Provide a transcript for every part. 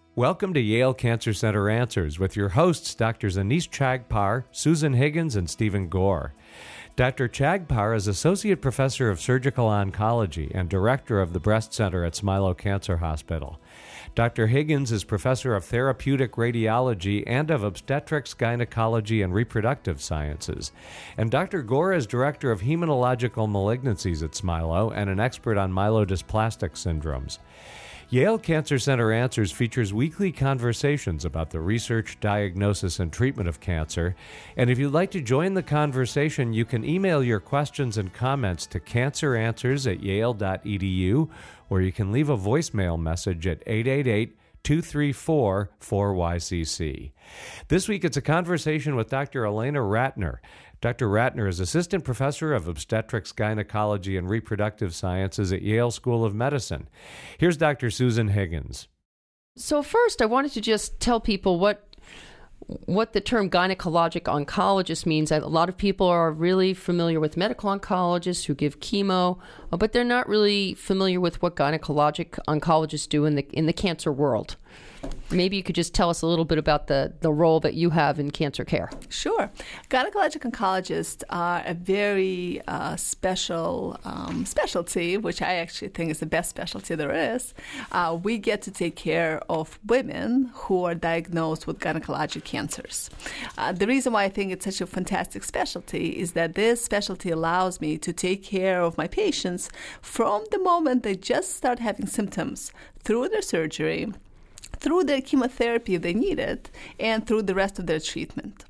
Welcome to Yale Cancer Center Answers with your hosts, Drs. Anees Chagpar, Susan Higgins, and Stephen Gore. Dr. Chagpar is Associate Professor of Surgical Oncology and Director of the Breast Center at Smilow Cancer Hospital. Dr. Higgins is Professor of Therapeutic Radiology and of Obstetrics, Gynecology, and Reproductive Sciences. And Dr. Gore is Director of Hematological Malignancies at Smilow and an expert on myelodysplastic syndromes. Yale Cancer Center Answers features weekly conversations about the research, diagnosis, and treatment of cancer. And if you'd like to join the conversation, you can email your questions and comments to canceranswers@yale.edu, or you can leave a voicemail message at 888-234-4YCC. This week, it's a conversation with Dr. Elena Ratner. Dr. Ratner is Assistant Professor of Obstetrics, Gynecology, and Reproductive Sciences at Yale School of Medicine. Here's Dr. Susan Higgins. So first, I wanted to just tell people what the term gynecologic oncologist means. A lot of people are really familiar with medical oncologists who give chemo, but they're not really familiar with what gynecologic oncologists do in the cancer world. Maybe you could just tell us a little bit about the role that you have in cancer care. Sure. Gynecologic oncologists are a very special specialty, which I actually think is the best specialty there is. We get to take care of women who are diagnosed with gynecologic cancers. The reason why I think it's such a fantastic specialty is that this specialty allows me to take care of my patients from the moment they just start having symptoms through their surgery, through their chemotherapy if they need it, and through the rest of their treatment.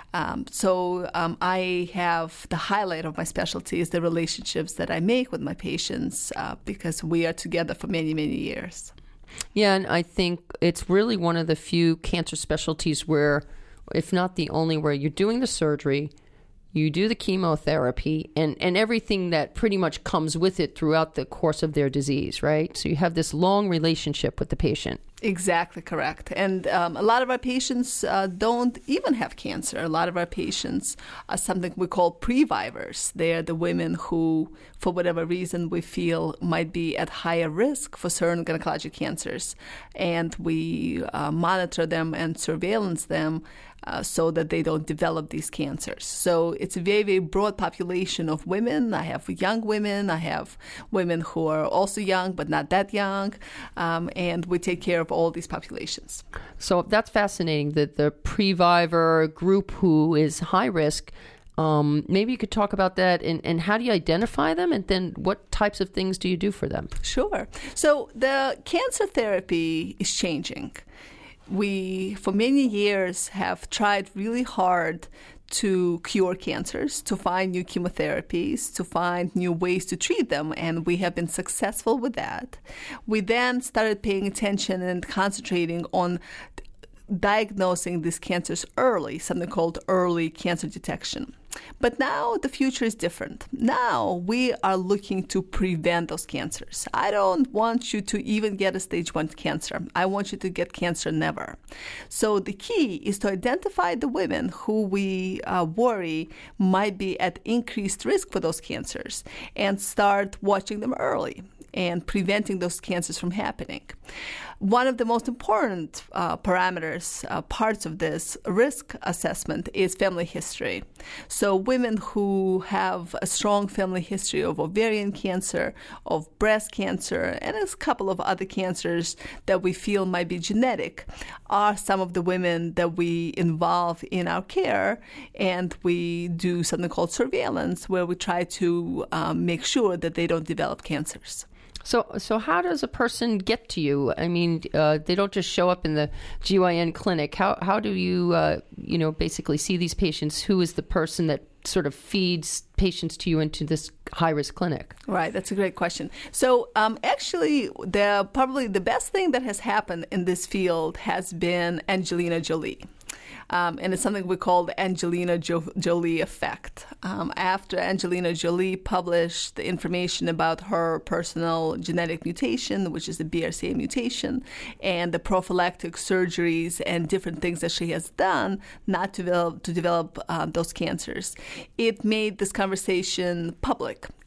I have the highlight of my specialty is the relationships that I make with my patients because we are together for many, many years. Yeah, and I think it's really one of the few cancer specialties where, if not the only, where you're doing the surgery, you do the chemotherapy, and everything that pretty much comes with it throughout the course of their disease, right? So you have this long relationship with the patient. Exactly correct. And a lot of our patients don't even have cancer. A lot of our patients are something we call previvors. They are the women who, for whatever reason, we feel might be at higher risk for certain gynecologic cancers. And we monitor them and surveillance them so that they don't develop these cancers. So it's a very, very broad population of women. I have young women. I have women who are also young, but not that young. And we take care of all these populations. So that's fascinating, that the previvor group who is high risk, maybe you could talk about that and how do you identify them, and then what types of things do you do for them? Sure. So the cancer therapy is changing. We, for many years, have tried really hard to cure cancers, to find new chemotherapies, to find new ways to treat them, and we have been successful with that. We then started paying attention and concentrating on diagnosing these cancers early, something called early cancer detection. But now the future is different. Now we are looking to prevent those cancers. I don't want you to even get a stage 1 cancer. I want you to get cancer never. So the key is to identify the women who we worry might be at increased risk for those cancers and start watching them early and preventing those cancers from happening. One of the most important parameters, parts of this risk assessment is family history. So women who have a strong family history of ovarian cancer, of breast cancer, and a couple of other cancers that we feel might be genetic are some of the women that we involve in our care, and we do something called surveillance where we try to make sure that they don't develop cancers. So how does a person get to you? I mean, they don't just show up in the GYN clinic. How do you, basically see these patients? Who is the person that sort of feeds patients to you into this high-risk clinic? Right, that's a great question. So actually, probably the best thing that has happened in this field has been Angelina Jolie. And it's something we call the Angelina Jolie effect. After Angelina Jolie published the information about her personal genetic mutation, which is the BRCA mutation, and the prophylactic surgeries and different things that she has done not to develop those cancers, it made this conversation public.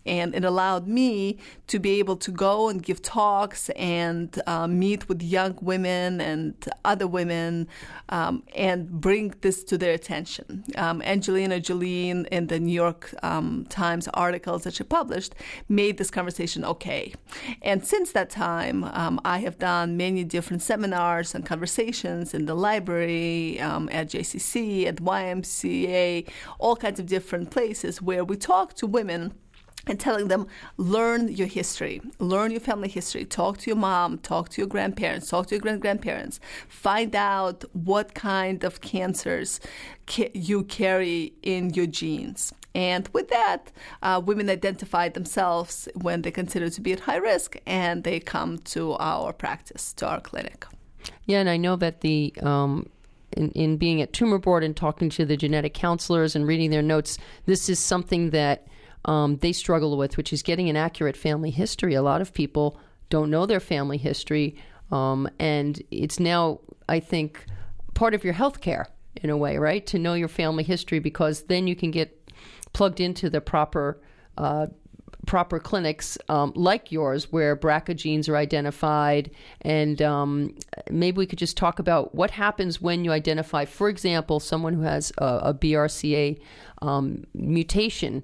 And it allowed me to be able to go and give talks and meet with young women and other women and bring this to their attention. Angelina Jolie, in the New York Times articles that she published, made this conversation okay. And since that time, I have done many different seminars and conversations in the library, at JCC, at YMCA, all kinds of different places where we talk to women and telling them, learn your history, learn your family history, talk to your mom, talk to your grandparents, talk to your great-grandparents, find out what kind of cancers you carry in your genes. And with that, women identify themselves when they consider to be at high risk, and they come to our practice, to our clinic. Yeah, and I know that the in being at Tumor Board and talking to the genetic counselors and reading their notes, this is something that they struggle with, which is getting an accurate family history. A lot of people don't know their family history, and it's now, I think, part of your health care in a way, right? To know your family history, because then you can get plugged into the proper clinics like yours where BRCA genes are identified. And maybe we could just talk about what happens when you identify, for example, someone who has a BRCA mutation.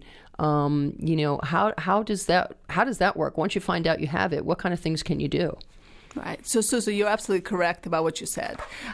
How does that work? Once you find out you have it, what kind of things can you do? Right. So Susan, you're absolutely correct about what you said.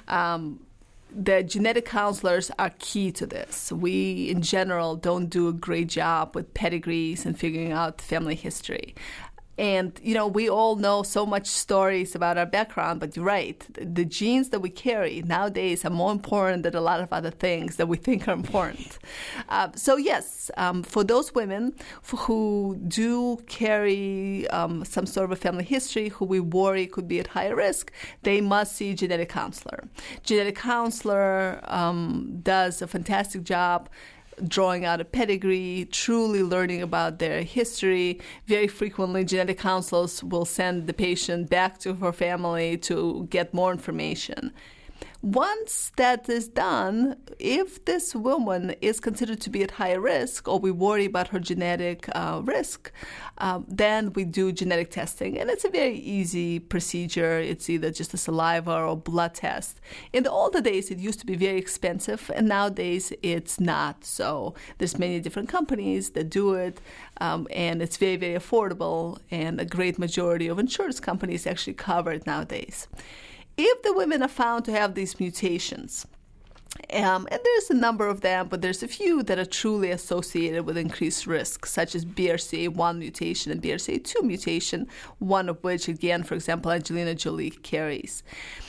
The genetic counselors are key to this. We, in general, don't do a great job with pedigrees and figuring out family history. And, we all know so much stories about our background, but you're right. The genes that we carry nowadays are more important than a lot of other things that we think are important. So yes, for those women who do carry some sort of a family history, who we worry could be at higher risk, they must see a genetic counselor. Genetic counselor does a fantastic job drawing out a pedigree, truly learning about their history. Very frequently, genetic counselors will send the patient back to her family to get more information. Once that is done, if this woman is considered to be at high risk, or we worry about her genetic risk, then we do genetic testing. And it's a very easy procedure. It's either just a saliva or blood test. In the older days, it used to be very expensive, and nowadays it's not. So there's many different companies that do it, and it's very, very affordable, and a great majority of insurance companies actually cover it nowadays. If the women are found to have these mutations, and there's a number of them, but there's a few that are truly associated with increased risk, such as BRCA1 mutation and BRCA2 mutation, one of which, again, for example, Angelina Jolie carries.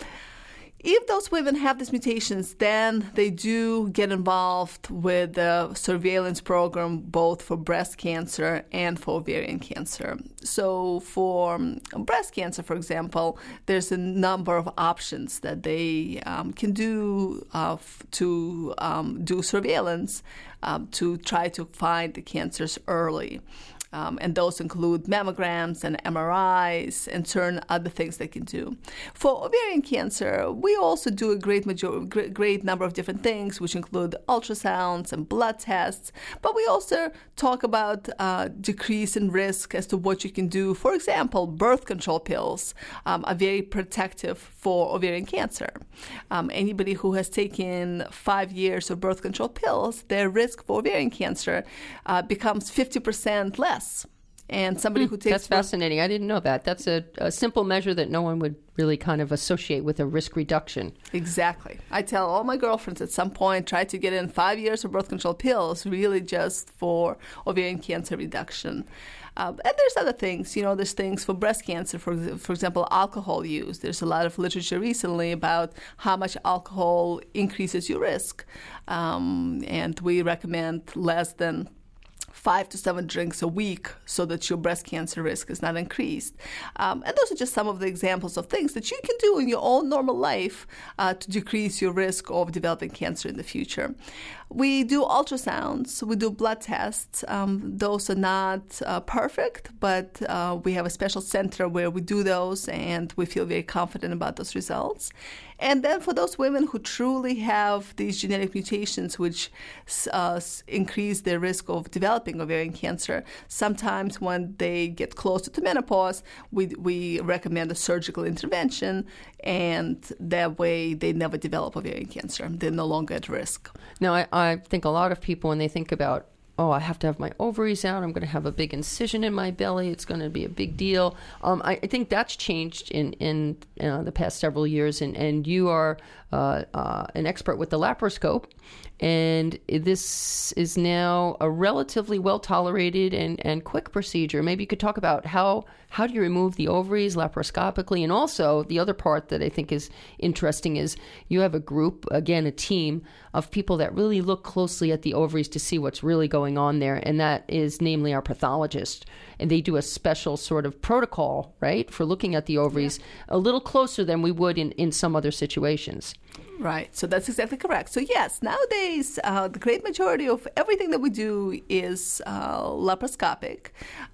If those women have these mutations, then they do get involved with the surveillance program, both for breast cancer and for ovarian cancer. So for breast cancer, for example, there's a number of options that they can do to do surveillance to try to find the cancers early. And those include mammograms and MRIs and certain other things they can do. For ovarian cancer, we also do a great number of different things, which include ultrasounds and blood tests. But we also talk about decrease in risk as to what you can do. For example, birth control pills are very protective for ovarian cancer. Anybody who has taken 5 years of birth control pills, their risk for ovarian cancer becomes 50% less. And somebody who takes... That's fascinating. I didn't know that. That's a simple measure that no one would really kind of associate with a risk reduction. Exactly. I tell all my girlfriends at some point, try to get in 5 years of birth control pills, really just for ovarian cancer reduction. And there's other things, there's things for breast cancer, for example, alcohol use. There's a lot of literature recently about how much alcohol increases your risk. And we recommend less than 5 to 7 drinks a week so that your breast cancer risk is not increased. And those are just some of the examples of things that you can do in your own normal life to decrease your risk of developing cancer in the future. We do ultrasounds, we do blood tests. Those are not perfect, but we have a special center where we do those, and we feel very confident about those results. And then for those women who truly have these genetic mutations which increase their risk of developing ovarian cancer, sometimes when they get closer to menopause, we recommend a surgical intervention, and that way they never develop ovarian cancer. They're no longer at risk. Now, I think a lot of people, when they think about, I have to have my ovaries out, I'm going to have a big incision in my belly, it's going to be a big deal. I think that's changed in the past several years, and you are an expert with the laparoscope, and this is now a relatively well-tolerated and quick procedure. Maybe you could talk about how do you remove the ovaries laparoscopically, and also the other part that I think is interesting is you have a group, again, a team of people that really look closely at the ovaries to see what's really going on there, and that is namely our pathologist. And they do a special sort of protocol, right, for looking at the ovaries a little closer than we would in some other situations. Right. So that's exactly correct. So yes, nowadays, the great majority of everything that we do is laparoscopic.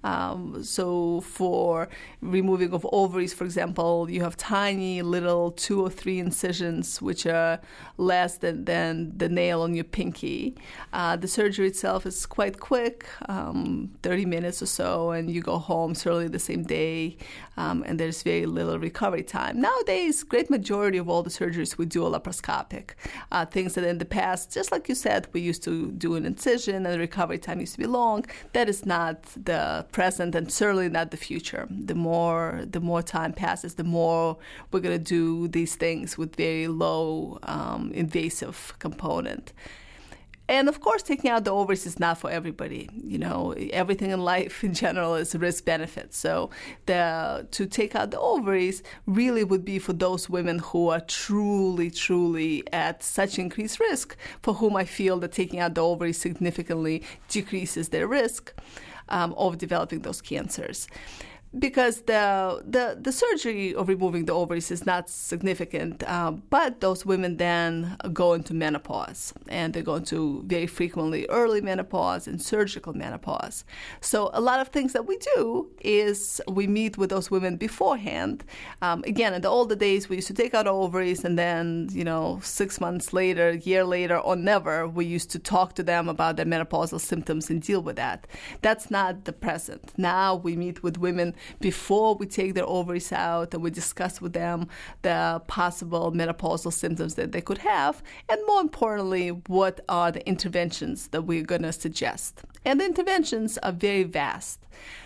So for removing of ovaries, for example, you have tiny little 2 or 3 incisions, which are less than the nail on your pinky. The surgery itself is quite quick, 30 minutes or so, and you go home certainly the same day, and there's very little recovery time. Nowadays, great majority of all the surgeries we do are laparoscopic. Things that in the past, just like you said, we used to do an incision and the recovery time used to be long. That is not the present and certainly not the future. The more time passes, the more we're going to do these things with very low invasive component. And of course, taking out the ovaries is not for everybody. You know, everything in life in general is risk-benefit. So to take out the ovaries really would be for those women who are truly, truly at such increased risk, for whom I feel that taking out the ovaries significantly decreases their risk of developing those cancers. Because the surgery of removing the ovaries is not significant, but those women then go into menopause, and they go into very frequently early menopause and surgical menopause. So a lot of things that we do is we meet with those women beforehand. Again, in the older days, we used to take out ovaries, and then 6 months later, a year later, or never, we used to talk to them about their menopausal symptoms and deal with that. That's not the present. Now we meet with women before we take their ovaries out, and we discuss with them the possible menopausal symptoms that they could have, and more importantly, what are the interventions that we're going to suggest. And the interventions are very vast.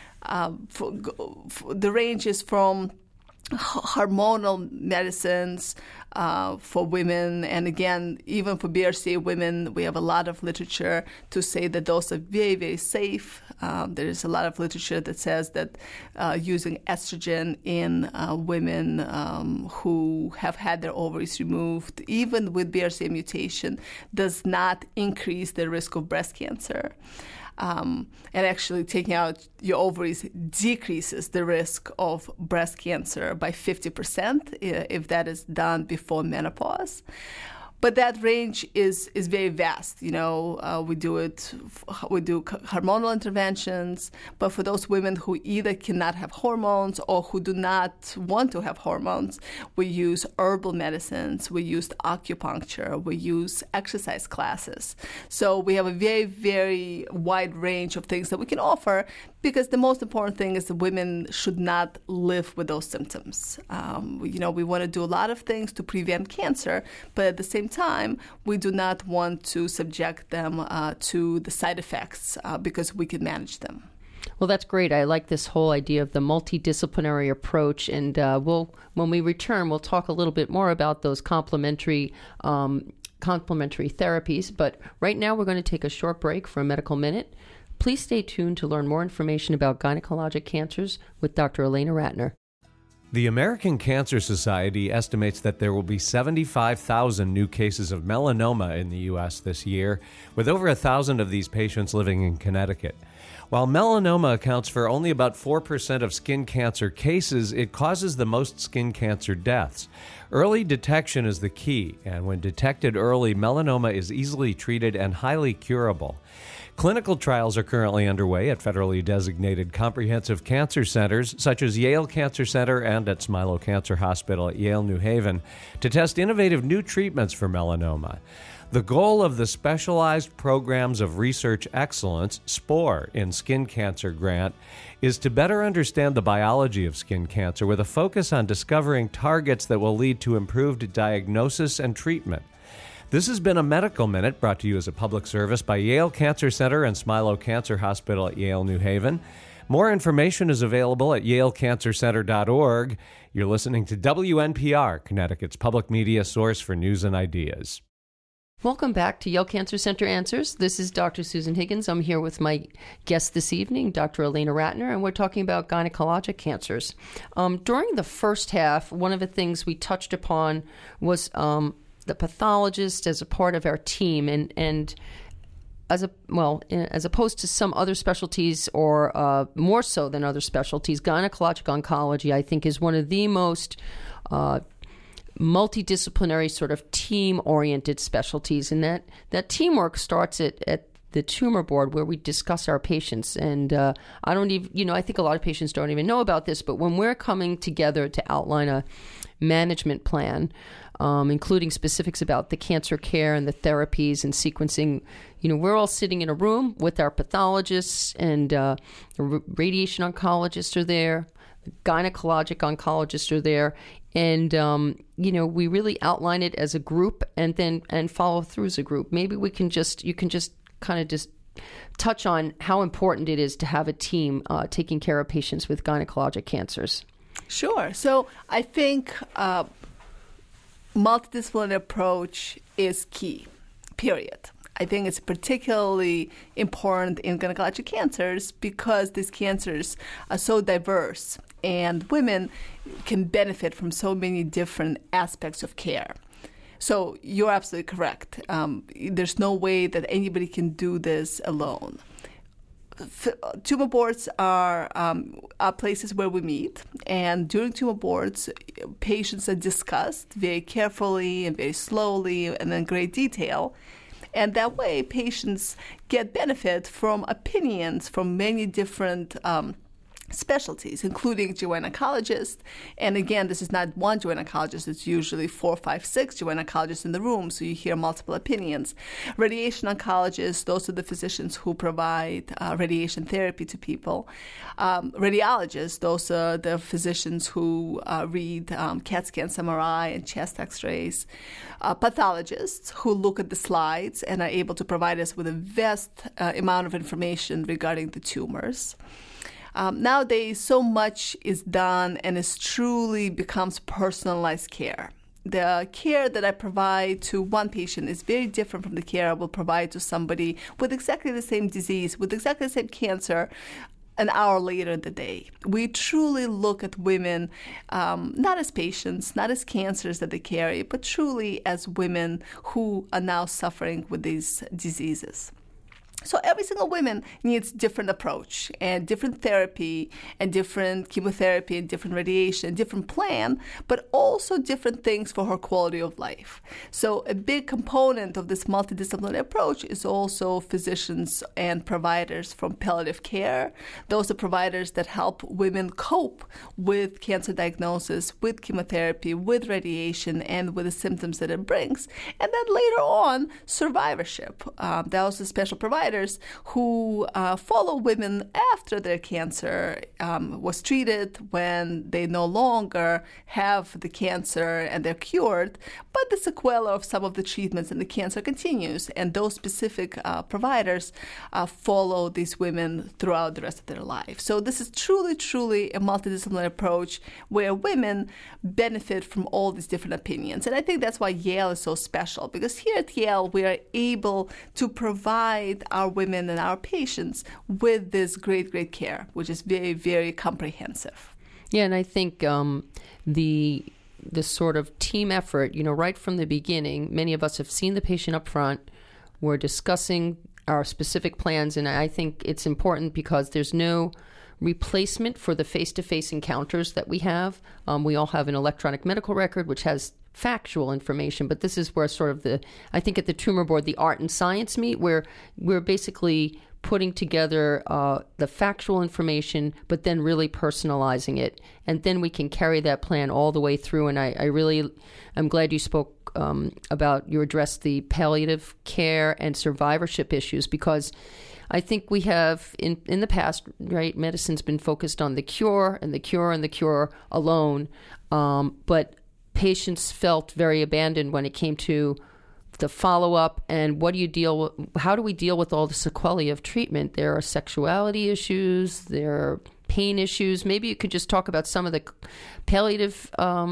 The range is from hormonal medicines for women, and again, even for BRCA women, we have a lot of literature to say that those are very, very safe. There is a lot of literature that says that using estrogen in women who have had their ovaries removed, even with BRCA mutation, does not increase the risk of breast cancer. And actually taking out your ovaries decreases the risk of breast cancer by 50% if that is done before menopause. But that range is very vast. We do hormonal interventions, but for those women who either cannot have hormones or who do not want to have hormones, we use herbal medicines, we use acupuncture, we use exercise classes. So we have a very, very wide range of things that we can offer, because the most important thing is that women should not live with those symptoms. We want to do a lot of things to prevent cancer, but at the same time, we do not want to subject them to the side effects because we can manage them. Well, that's great. I like this whole idea of the multidisciplinary approach, and when we return, we'll talk a little bit more about those complementary therapies. But right now, we're going to take a short break for a medical minute. Please stay tuned to learn more information about gynecologic cancers with Dr. Elena Ratner. The American Cancer Society estimates that there will be 75,000 new cases of melanoma in the U.S. this year, with over 1,000 of these patients living in Connecticut. While melanoma accounts for only about 4% of skin cancer cases, it causes the most skin cancer deaths. Early detection is the key, and when detected early, melanoma is easily treated and highly curable. Clinical trials are currently underway at federally designated comprehensive cancer centers such as Yale Cancer Center and at Smilow Cancer Hospital at Yale New Haven to test innovative new treatments for melanoma. The goal of the Specialized Programs of Research Excellence, SPORE, in Skin Cancer grant is to better understand the biology of skin cancer with a focus on discovering targets that will lead to improved diagnosis and treatment. This has been a Medical Minute brought to you as a public service by Yale Cancer Center and Smilow Cancer Hospital at Yale New Haven. More information is available at yalecancercenter.org. You're listening to WNPR, Connecticut's public media source for news and ideas. Welcome back to Yale Cancer Center Answers. This is Dr. Susan Higgins. I'm here with my guest this evening, Dr. Elena Ratner, and we're talking about gynecologic cancers. During the first half, one of the things we touched upon was the pathologist as a part of our team, and as opposed to some other specialties, or more so than other specialties, gynecologic oncology, I think, is one of the most multidisciplinary sort of team-oriented specialties, and that teamwork starts at the tumor board where we discuss our patients. And I think a lot of patients don't even know about this, but when we're coming together to outline a management plan, including specifics about the cancer care and the therapies and sequencing, we're all sitting in a room with our pathologists, and radiation oncologists are there, gynecologic oncologists are there, and we really outline it as a group and follow through as a group. Maybe you can just kind of just touch on how important it is to have a team taking care of patients with gynecologic cancers. Sure. So I think multidisciplinary approach is key, period. I think it's particularly important in gynecologic cancers because these cancers are so diverse and women can benefit from so many different aspects of care. So you're absolutely correct. There's no way that anybody can do this alone. Tumor boards are places where we meet, and during tumor boards, patients are discussed very carefully and very slowly and in great detail. And that way, patients get benefit from opinions from many different specialties, including gynecologists. And again, this is not one gynecologist. It's usually 4, 5, 6 gynecologists in the room, so you hear multiple opinions. Radiation oncologists, those are the physicians who provide radiation therapy to people. Radiologists, those are the physicians who read CAT scans, MRI, and chest x-rays. Pathologists who look at the slides and are able to provide us with a vast amount of information regarding the tumors. Nowadays, so much is done and it truly becomes personalized care. The care that I provide to one patient is very different from the care I will provide to somebody with exactly the same disease, with exactly the same cancer, an hour later in the day. We truly look at women not as patients, not as cancers that they carry, but truly as women who are now suffering with these diseases. So every single woman needs different approach and different therapy and different chemotherapy and different radiation, different plan, but also different things for her quality of life. So a big component of this multidisciplinary approach is also physicians and providers from palliative care. Those are providers that help women cope with cancer diagnosis, with chemotherapy, with radiation, and with the symptoms that it brings. And then later on, survivorship. Those are special providers who follow women after their cancer was treated, when they no longer have the cancer and they're cured, but the sequela of some of the treatments and the cancer continues. And those specific providers follow these women throughout the rest of their life. So this is truly, truly a multidisciplinary approach where women benefit from all these different opinions. And I think that's why Yale is so special, because here at Yale, we are able to provide our women and our patients with this great, great care, which is very, very comprehensive. Yeah, and I think the sort of team effort, right from the beginning, many of us have seen the patient up front. We're discussing our specific plans, and I think it's important because there's no replacement for the face-to-face encounters that we have. We all have an electronic medical record, which has factual information, but this is where sort of I think at the tumor board, the art and science meet, where we're basically putting together the factual information, but then really personalizing it. And then we can carry that plan all the way through. And I'm glad you spoke you addressed the palliative care and survivorship issues, because I think we have in the past, right, medicine's been focused on the cure and the cure and the cure alone, but patients felt very abandoned when it came to the follow-up and how do we deal with all the sequelae of treatment? There are sexuality issues, there are pain issues. Maybe you could just talk about some of the palliative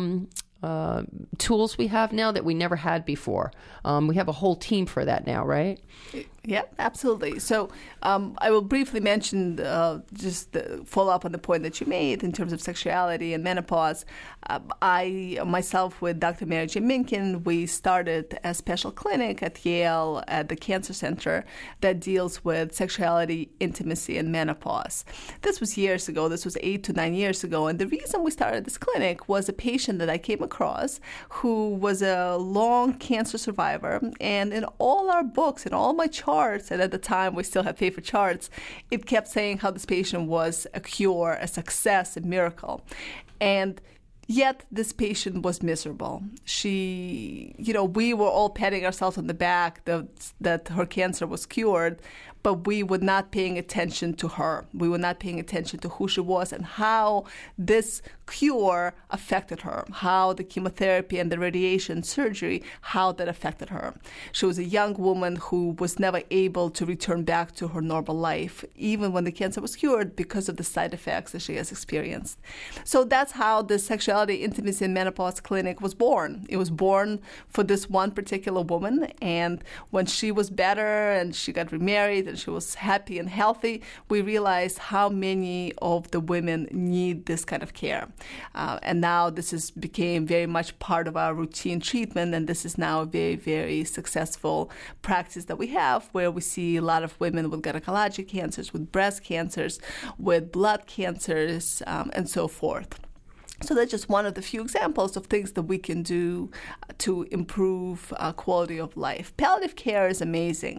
tools we have now that we never had before. We have a whole team for that now, right? Yeah, absolutely. So I will briefly mention just follow up on the point that you made in terms of sexuality and menopause. I, myself, with Dr. Mary J. Minkin, we started a special clinic at Yale at the Cancer Center that deals with sexuality, intimacy, and menopause. This was years ago. This was 8 to 9 years ago. And the reason we started this clinic was a patient that I came across who was a long cancer survivor. And in all our books, in all my charts, and at the time we still had paper charts, it kept saying how this patient was a cure, a success, a miracle. And yet this patient was miserable. We were all patting ourselves on the back that her cancer was cured, but we were not paying attention to her. We were not paying attention to who she was and how this cure affected her, how the chemotherapy and the radiation surgery, how that affected her. She was a young woman who was never able to return back to her normal life, even when the cancer was cured, because of the side effects that she has experienced. So that's how the Sexuality, Intimacy, and Menopause Clinic was born. It was born for this one particular woman, and when she was better and she got remarried and she was happy and healthy, we realized how many of the women need this kind of care. And now this became very much part of our routine treatment, and this is now a very, very successful practice that we have, where we see a lot of women with gynecologic cancers, with breast cancers, with blood cancers, and so forth. So that's just one of the few examples of things that we can do to improve quality of life. Palliative care is amazing.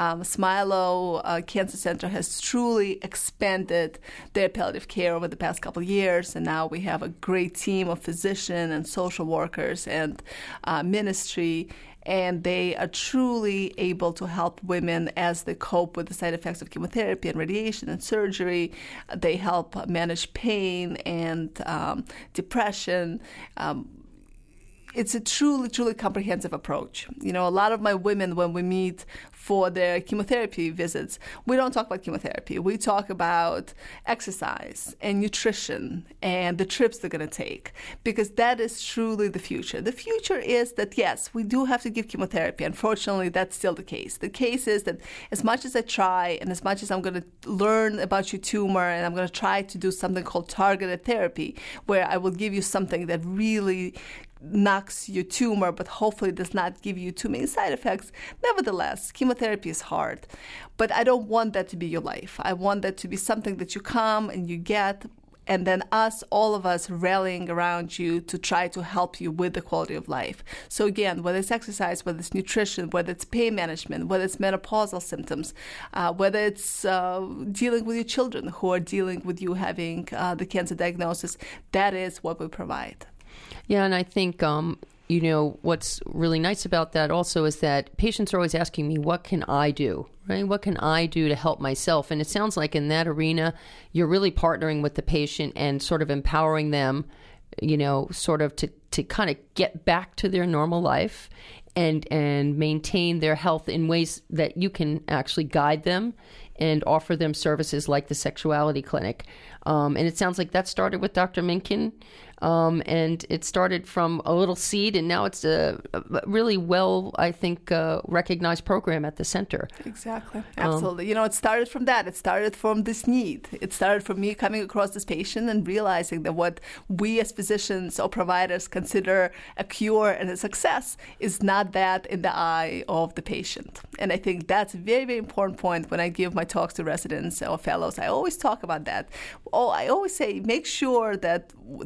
Smilow Cancer Center has truly expanded their palliative care over the past couple of years, and now we have a great team of physicians and social workers and ministry, and they are truly able to help women as they cope with the side effects of chemotherapy and radiation and surgery. They help manage pain and depression. It's a truly, truly comprehensive approach. A lot of my women, when we meet for their chemotherapy visits, we don't talk about chemotherapy. We talk about exercise and nutrition and the trips they're going to take, because that is truly the future. The future is that, yes, we do have to give chemotherapy. Unfortunately, that's still the case. The case is that as much as I try and as much as I'm going to learn about your tumor and I'm going to try to do something called targeted therapy, where I will give you something that really knocks your tumor, but hopefully does not give you too many side effects. Nevertheless, chemotherapy is hard. But I don't want that to be your life. I want that to be something that you come and you get, and then all of us rallying around you to try to help you with the quality of life. So again, whether it's exercise, whether it's nutrition, whether it's pain management, whether it's menopausal symptoms, whether it's dealing with your children who are dealing with you having the cancer diagnosis, that is what we provide. Yeah, and I think, what's really nice about that also is that patients are always asking me, what can I do, right? What can I do to help myself? And it sounds like in that arena, you're really partnering with the patient and sort of empowering them, sort of to kind of get back to their normal life and maintain their health in ways that you can actually guide them and offer them services like the sexuality clinic. And it sounds like that started with Dr. Minkin. And it started from a little seed, and now it's a really well, I think, recognized program at the center. Exactly. Absolutely. It started from that. It started from this need. It started from me coming across this patient and realizing that what we as physicians or providers consider a cure and a success is not that in the eye of the patient. And I think that's a very, very important point when I give my talks to residents or fellows. I always talk about that. I always say, make sure that success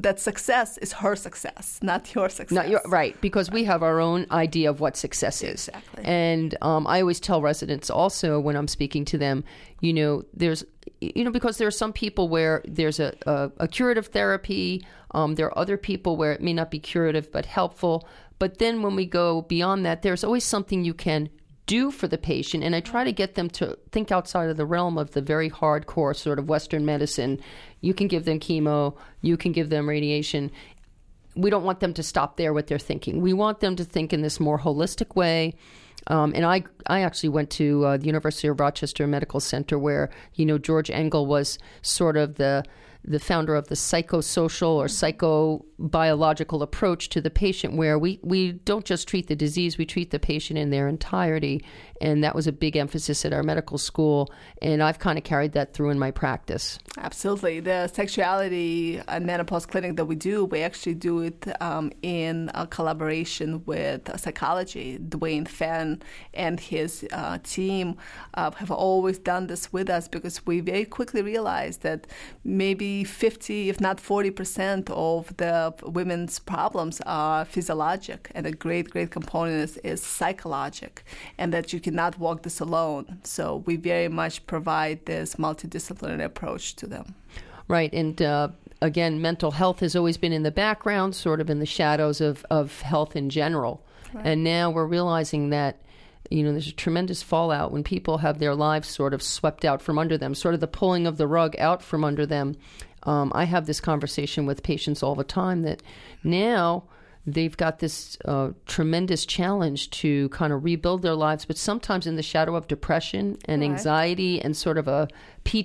success is her success, not your success. Not your, right, because we have our own idea of what success is. Exactly. And I always tell residents also when I'm speaking to them, there's, because there are some people where there's a curative therapy. There are other people where it may not be curative but helpful. But then when we go beyond that, there's always something you can do for the patient. And I try to get them to think outside of the realm of the very hardcore sort of Western medicine. You can give them chemo, you can give them radiation. We don't want them to stop there what they're thinking. We want them to think in this more holistic way. And I actually went to the University of Rochester Medical Center where, George Engel was sort of the founder of the psychosocial or psychobiological approach to the patient, where we don't just treat the disease, we treat the patient in their entirety. And that was a big emphasis at our medical school. And I've kind of carried that through in my practice. Absolutely. The sexuality and menopause clinic that we do, we actually do it in a collaboration with psychology. Dwayne Fenn and his team have always done this with us because we very quickly realized that maybe 50, if not 40% of the women's problems are physiologic, and a great component is psychologic, and that you cannot walk this alone. So we very much provide this multidisciplinary approach to them. Right. And again, mental health has always been in the background, sort of in the shadows of health in general. Right. And now we're realizing that there's a tremendous fallout when people have their lives sort of swept out from under them, sort of the pulling of the rug out from under them. I have this conversation with patients all the time that now they've got this tremendous challenge to kind of rebuild their lives, but sometimes in the shadow of depression and anxiety and sort of a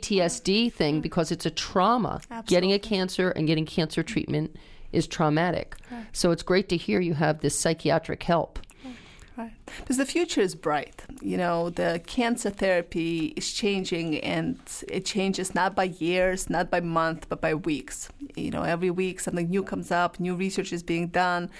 PTSD thing because it's a trauma. Absolutely. Getting a cancer and getting cancer treatment is traumatic. Right. So it's great to hear you have this psychiatric help. Right. Because the future is bright. The cancer therapy is changing, and it changes not by years, not by months, but by weeks. Every week something new comes up, new research is being done.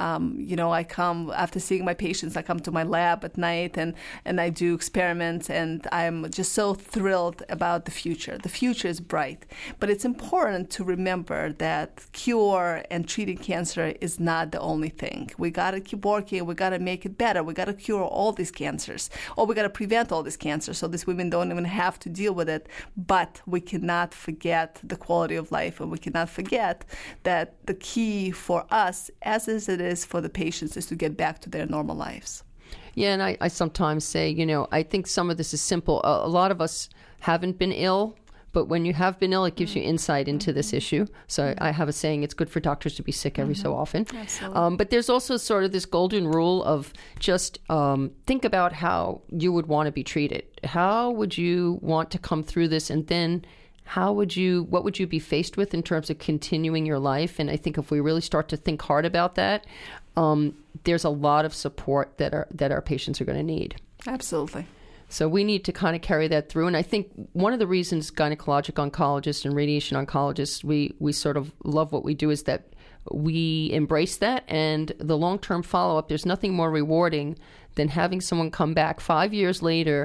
I come, after seeing my patients, I come to my lab at night and I do experiments, and I'm just so thrilled about the future. The future is bright. But it's important to remember that cure and treating cancer is not the only thing. We got to keep working. We got to make it better. We got to cure all these cancers, or we got to prevent all these cancers so these women don't even have to deal with it. But we cannot forget the quality of life, and we cannot forget that the key for us, as it is for the patients, is to get back to their normal lives. Yeah, and I sometimes say, I think some of this is simple. A lot of us haven't been ill, but when you have been ill, it gives you insight into this issue. So I have a saying, it's good for doctors to be sick every so often. Absolutely. But there's also sort of this golden rule of just think about how you would want to be treated. How would you want to come through this? And then what would you be faced with in terms of continuing your life? And I think if we really start to think hard about that, there's a lot of support that our patients are going to need. Absolutely. So we need to kind of carry that through. And I think one of the reasons gynecologic oncologists and radiation oncologists, we sort of love what we do is that we embrace that. And the long-term follow-up, there's nothing more rewarding than having someone come back 5 years later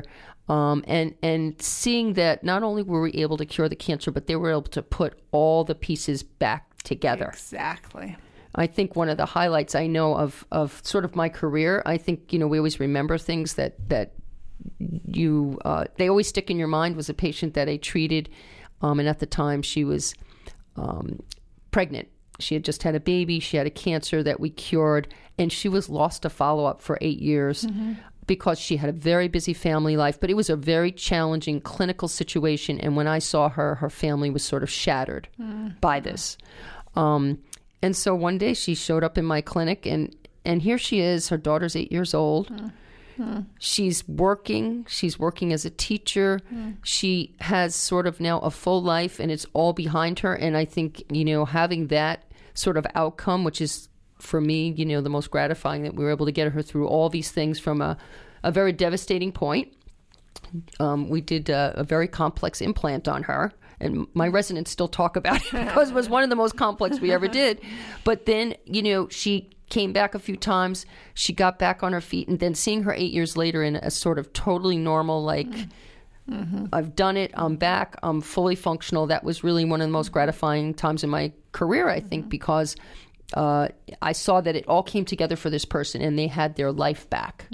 and seeing that not only were we able to cure the cancer, but they were able to put all the pieces back together. Exactly. I think one of the highlights I know of sort of my career, I think, we always remember things that they always stick in your mind, was a patient that I treated, and at the time she was pregnant. She had just had a baby. She had a cancer that we cured, and she was lost to follow-up for 8 years because she had a very busy family life, but it was a very challenging clinical situation, and when I saw her family was sort of shattered by this. And so one day she showed up in my clinic, and here she is. Her daughter's 8 years old. She's working as a teacher. She has sort of now a full life, and it's all behind her. And I think, having that sort of outcome, which is for me, the most gratifying, that we were able to get her through all these things from a very devastating point. We did a very complex implant on her, and my residents still talk about it because it was one of the most complex we ever did. But then, she came back a few times. She got back on her feet, and then seeing her 8 years later in a sort of totally normal, I've done it. I'm back. I'm fully functional. That was really one of the most gratifying times in my career, I think, because I saw that it all came together for this person and they had their life back.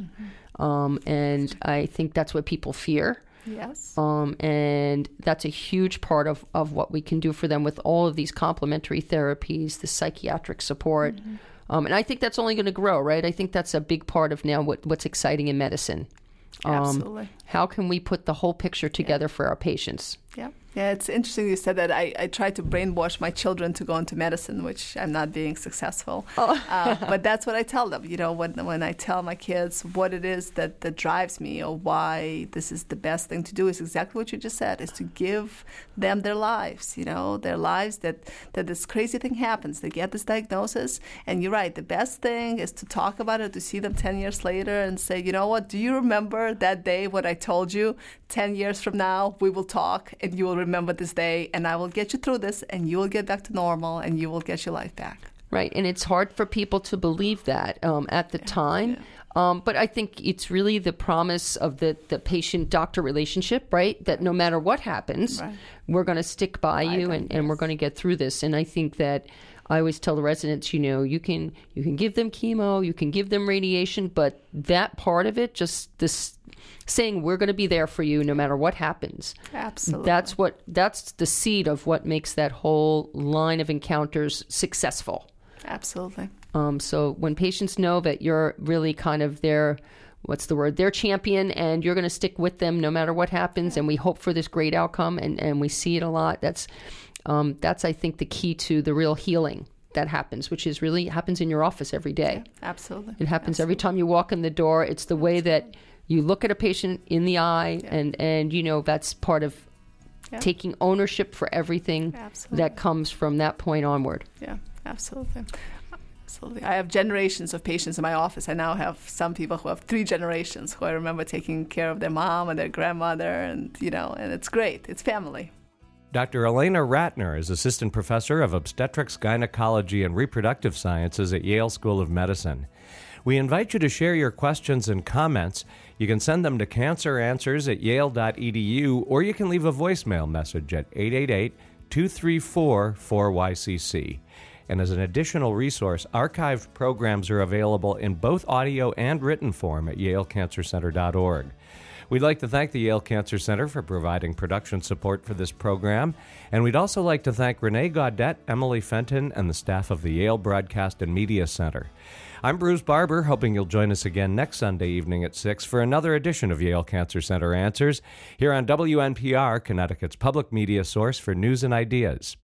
And I think that's what people fear. Yes. And that's a huge part of what we can do for them with all of these complementary therapies, the psychiatric support. And I think that's only going to grow, right? I think that's a big part of now what's exciting in medicine. Absolutely. How can we put the whole picture together for our patients? Yeah, it's interesting you said that. I try to brainwash my children to go into medicine, which I'm not being successful. But that's what I tell them. You know, when I tell my kids what it is that drives me or why this is the best thing to do is exactly what you just said, is to give them their lives, their lives that this crazy thing happens. They get this diagnosis, and you're right, the best thing is to talk about it, to see them 10 years later and say, you know what, do you remember that day when I told you 10 years from now we will talk and you will remember this day and I will get you through this and you will get back to normal and you will get your life back. Right. And it's hard for people to believe that at the time. But I think it's really the promise of the patient-doctor relationship, right? That no matter what happens, we're going to stick by you and we're going to get through this. And I think that I always tell the residents, you can give them chemo, you can give them radiation, but that part of it, just this saying we're going to be there for you no matter what happens. Absolutely. That's the seed of what makes that whole line of encounters successful. Absolutely. So when patients know that you're really kind of their champion and you're going to stick with them no matter what happens, and we hope for this great outcome, and we see it a lot, that's I think the key to the real healing that happens, which is really happens in your office every day. Yeah, absolutely. It happens every time you walk in the door. It's the way that you look at a patient in the eye, and that's part of taking ownership for everything that comes from that point onward. Yeah, absolutely. Absolutely. I have generations of patients in my office. I now have some people who have 3 generations who I remember taking care of their mom and their grandmother, and and it's great. It's family. Dr. Elena Ratner is Assistant Professor of Obstetrics, Gynecology, and Reproductive Sciences at Yale School of Medicine. We invite you to share your questions and comments. You can send them to canceranswers@yale.edu, or you can leave a voicemail message at 888-234-4YCC. And as an additional resource, archived programs are available in both audio and written form at yalecancercenter.org. We'd like to thank the Yale Cancer Center for providing production support for this program, and we'd also like to thank Renee Gaudette, Emily Fenton, and the staff of the Yale Broadcast and Media Center. I'm Bruce Barber, hoping you'll join us again next Sunday evening at 6 for another edition of Yale Cancer Center Answers, here on WNPR, Connecticut's public media source for news and ideas.